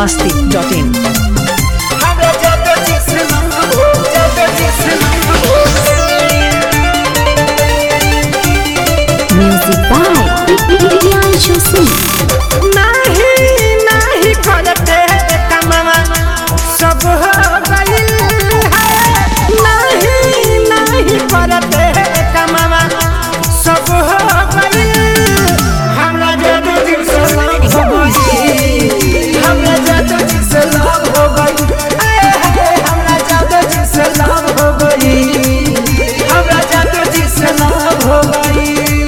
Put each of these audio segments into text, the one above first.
biharmasti.in Music by Priyanshu Singh. नहीं करते कमावा सब हो गइल है नहीं करते कमावा सब हो गइल हमरा जादू दिल से लाभ हो गइल हमरा जादू दिल से लाभ हो गइल हमरा जादू दिल से लाभ हो गइल हमरा जादू दिल से लाभ हो गइल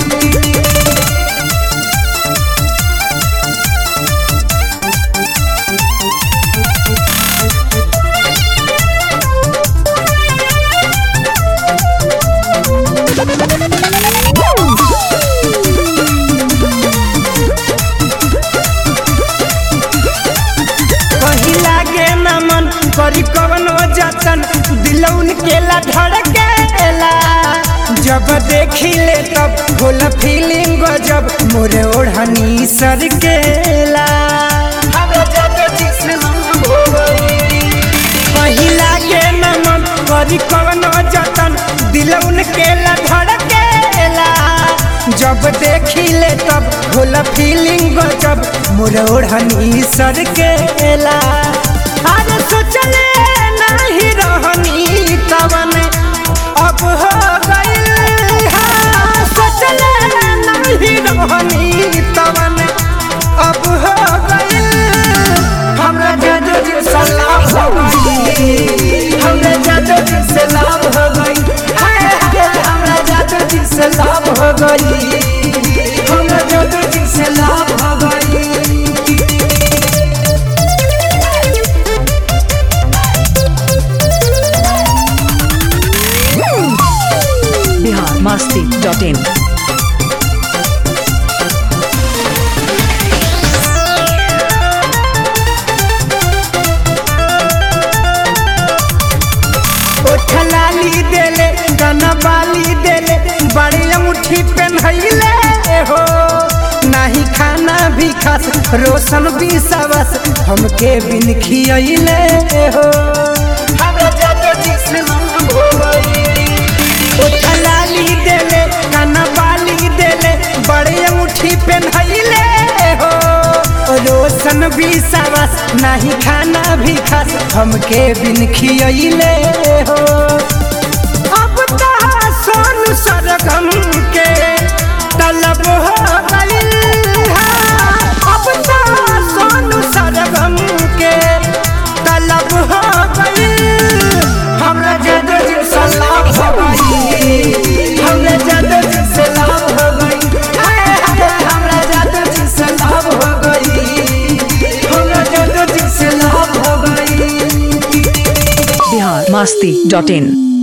करी कवनो जतन दिलौन केला धड़केला जब देखिले तब होला फीलिंग गजब मोरे ओढ़नी सरकेला पहिला के नमन करी कवनो जतन दिलौन केला धड़केला जब देखिले तब होला फीलिंग गजब मोरे ओढ़नी सरकेला अरे सोचले नहीं रहनी तवन अब हो गइल सोचले नहीं रहनी तवन अब हो गइल हमरा जादू दिल से लाभ हो गइल हमरा जादू दिल से लाभ हो गइल हमरा जादू दिल से लाभ हो गइल हमरा जादू दिल से लाभ हो गइल biharmasti.in लाली देले गाना बाली देले बड़ी अंगूठी पहनैले हो नहीं खाना भी खास रोशन भी सबस हमके बिन खियैले हो हमरा जादू दिल से लाभ हो गइल लाली देले गाना बाली देले बड़ी अंगूठी पहनैले हो रोशन भी सबस नहीं खाना भी खास हमके बिन खियैले हो अब तो सोनू सरगम के तलब हो गइल अब तो सोनू सरगम के तलब हो गइल हमरा जादू दिल से लाभ हो गइल हमरा जादू दिल से लाभ हो गइल हमरा जादू दिल से लाभ हो गइल हमरा जादू दिल से लाभ हो गइल biharmasti.in